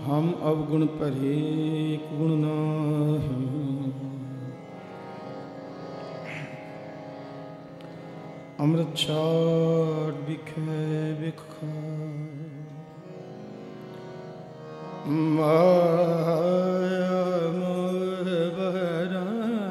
हम अवगुण परे गुण नाहि। अमृत छाड़ बिखे बिख माया मोह बहरा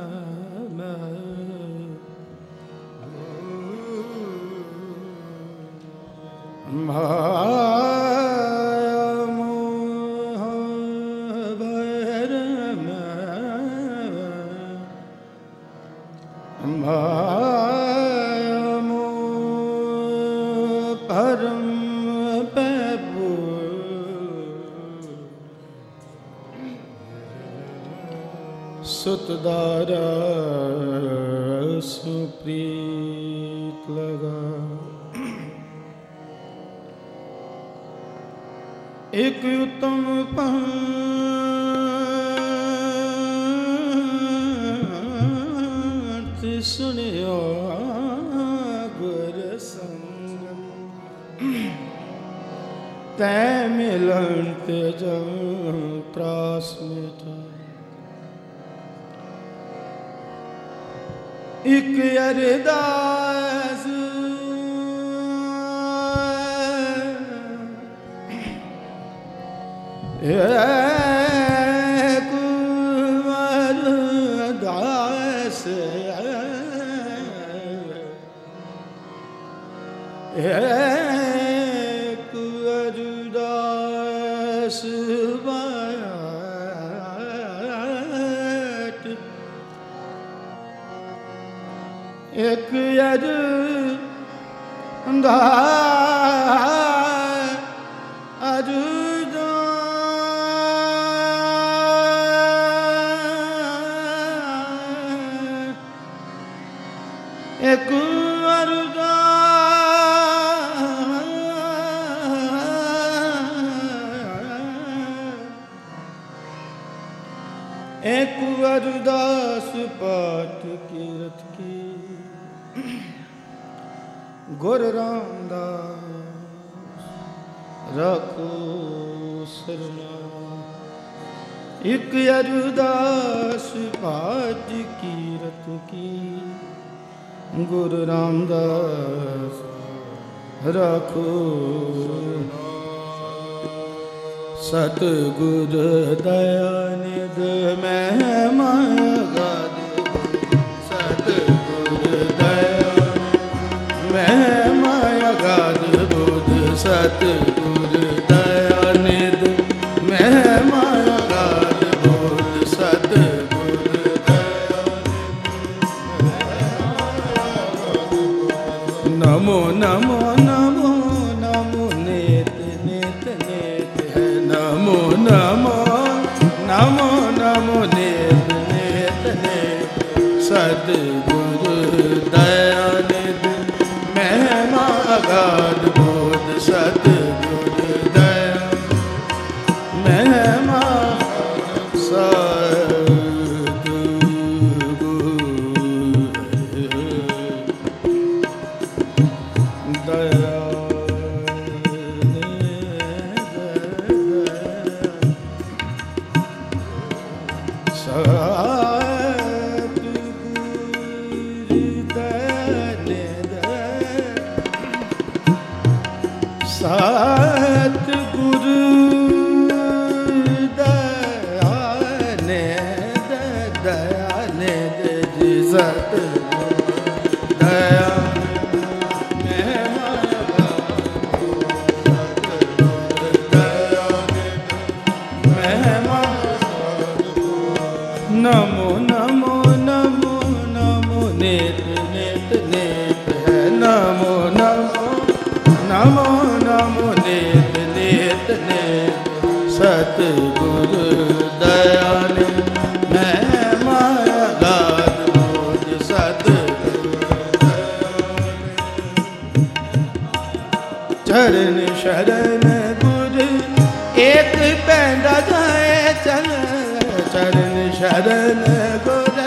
सुतदारा सुप्रीत लगा। एक उत्तम पंथ सुनियो गुर संग तै मिलन जब त्रास मिटा। एक अरदास एक अरदास एक अरदास एक एक अरदास पाठ कीरत की गुर रामदास रखो सरना। एक अरदास पाठ कीरत की गुरु रामदास रखो। सतगुर दयानिध महिमा गाद। सतगुर दयानिध महिमा गाद बुध। सतगुर दयानिध महिमा गाद बुध। सतगुर नमो नमो नमो नमो नेत नेत नेत है। नमो नमो नमो नमो नेत नेत नेत। सतगुरु दयानिध महिमा अगाध बोध। सतगुरु दया महिमा नमो नमो नमो नमो नेत नेत नेत है। नमो नमो नमो नमो नेत नेत नेत। सतगुरु दयानिध महिमा गाद बोध। सतगुरु चरण शरण गुर एक पैंदा जाए चल। चरण शरण गुर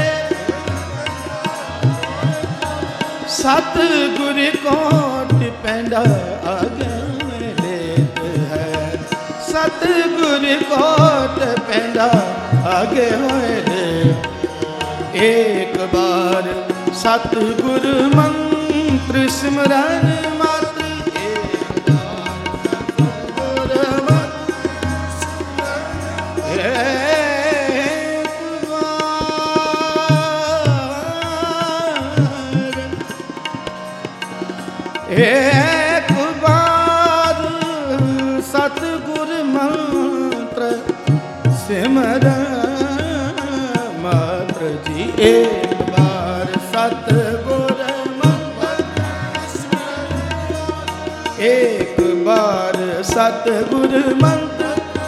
सतगुर कोट पैंडा आगे लेत है। सतगुर कोट पैंदा आगे होए रे। एक बार सतगुर मंत्र सिमरन मात्र, एक बार एक बार सतगुर मंत्र सिमरन मात्र जी। एक बार सतगुर मंत्र, एक बार सतगुर मंत्र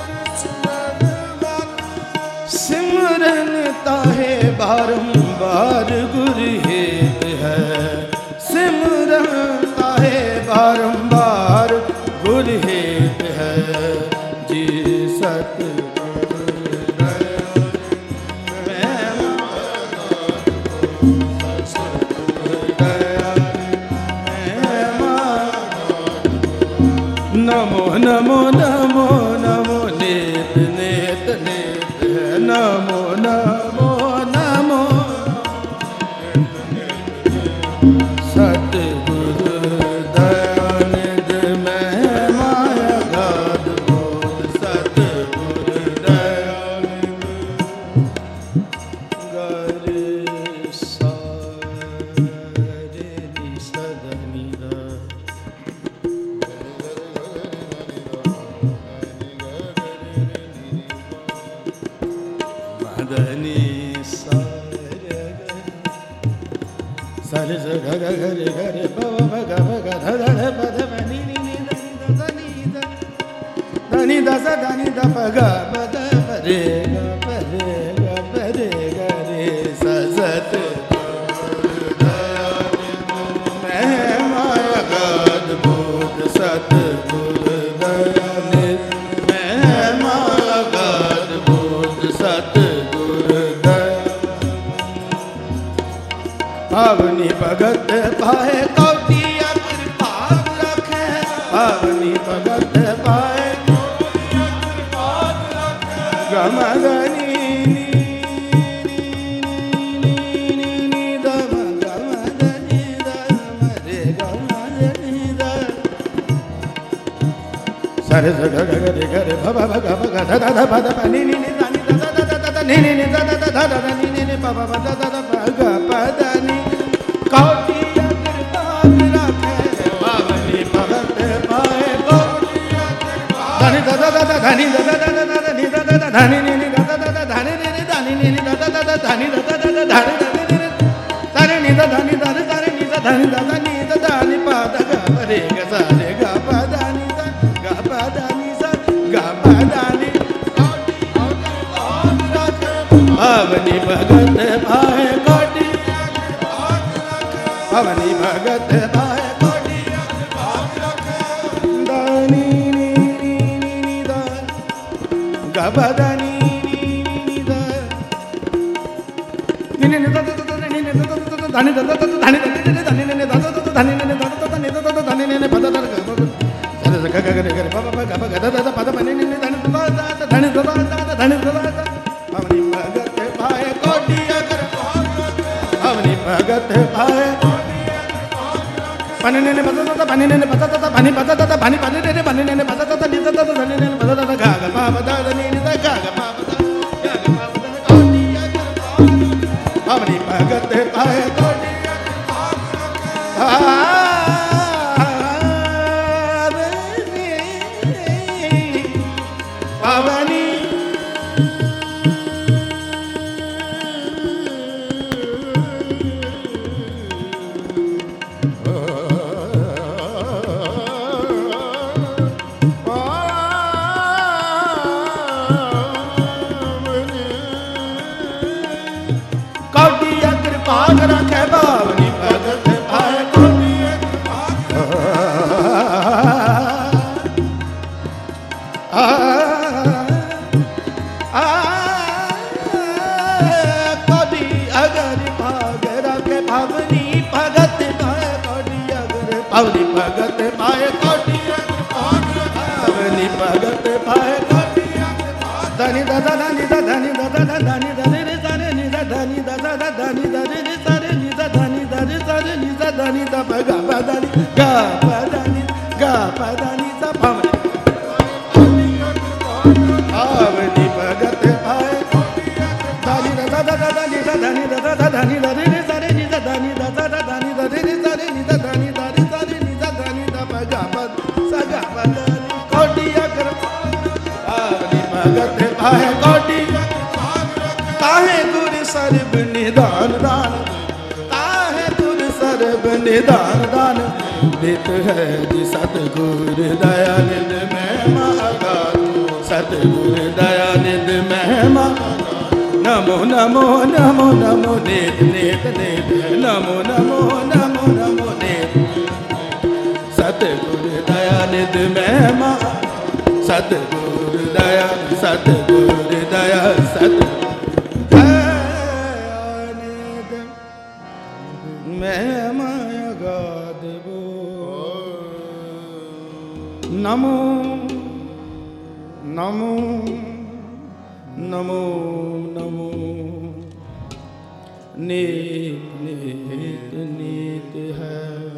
सिमरन ताहे बारंबार गुर हेत है। सिमरन ताहे बारंबार गुर हेत है जी। नमो नमो नमो नमो नेत नेत नेत है। नमो नमो नमो सतगुरु दयानिध मैं माया गाद बोध। सतगुरु दयानिध गरे सा रे नि सदा नि दा। सरे स ग ग ग रे ग रे प व ग ग ग ध ध ध प ध प नि नि नि ध नि ध ध नि ध स ध नि ध प ग प ध प रे ग प रे ग प रे ग रे स सत मैं माया गाद बोध। सतगुर दयानिध मैं माया गाद बोध। सतगुर पावनी भगत पाए कौटिया कृपा रखे। पावनी भगत पाए गमगनी दम गमगनी दम रे गमगनी दम। सरे स ग ग ग रे ग रे भ भ ग भ ग ध ध ध प ध प नि नि नि ध नि ध ध ध ध ध नि नि नि ध ध ध ध ध नि नि नि प प प ध ध ध प ग प ध नि। कौटिया कृपा रखे पावनी भगत पाए कौटिया कृपा। धनि ध ध ध ध धनि ध ध ध ध धनि ध ध ध धनि नि नि ध ध ध ध धनि नि नि धनि नि नि ध ध ध ध धनि ध ध ध ध धनि धनि नि धनि नि ध धनि ध धनि नि ध धनि ध धनि ध धनि प ध ग प रे ग स रे ग प धनि ध ग प धनि स ग प धनि। पावनी भगत पाए कौटिया पावनी भगत पाए कौटिया दानी नी नी नी दा गबदानी नी दा नी नी दा दा नी नी दा धनी दा दा धनी दा नी धनी ने दा दा धनी ने दा दा नी दा दा धनी ने पद दा ग ग ग ग ग प प ग प ग दा दा पद प नी नी धनी दा दा धनी दा दा धनी दा दा। पावनी भगत पाए कौटिया पावनी भगत पाए पनी ने पद दा पनी ने पद दा पनी पद दा पनी पनी ने पनी ने पद दा नी दा दा धनी ने पद दा ग ग प द नी नी दा ग ग प द ग ग प द कौटिया पावनी भगत पाए कौटिया पावनी कौटिया कृपा रखे पावनी भगत पाए कौटिया कभी अगर भाग रखे पावनी भगत पाए कौटिया पावनी भगत पाए कौटिया पावनी भगत पाए कौटिया धनी दा धनी दा दा धनी दा रे सारे नि दा धनी दा दा धनी दा रे सारे नि दा धनी दा रे सारे नि दा धनी दा प धनी गा प धनी सा पम आवनी भगत भाई धनी दा दा धनी दा धनी दा दा धनी दा रे सारे नि दा धनी दा दा धनी दा रे सारे नि दा धनी दा रे सारे नि दा धनी दा प सा गा प धनी कोटिया कर आवनी भगत भाई कोटि ताहे गुर सर्व निदान दान ताहे गुर सर्व निदान दान नित है जी सतगुर दयानिध महिमा अगाध सतगुर दयानिध महिमा नमो नमो नमो नमो नित नित नित नमो नमो नमो नमो नित सतगुर दयानिध महिमा सतगुर दया सतगुर दया सतगुर दयानिध महिमा अगाध नमो नमो नमो नमो नित नित नित है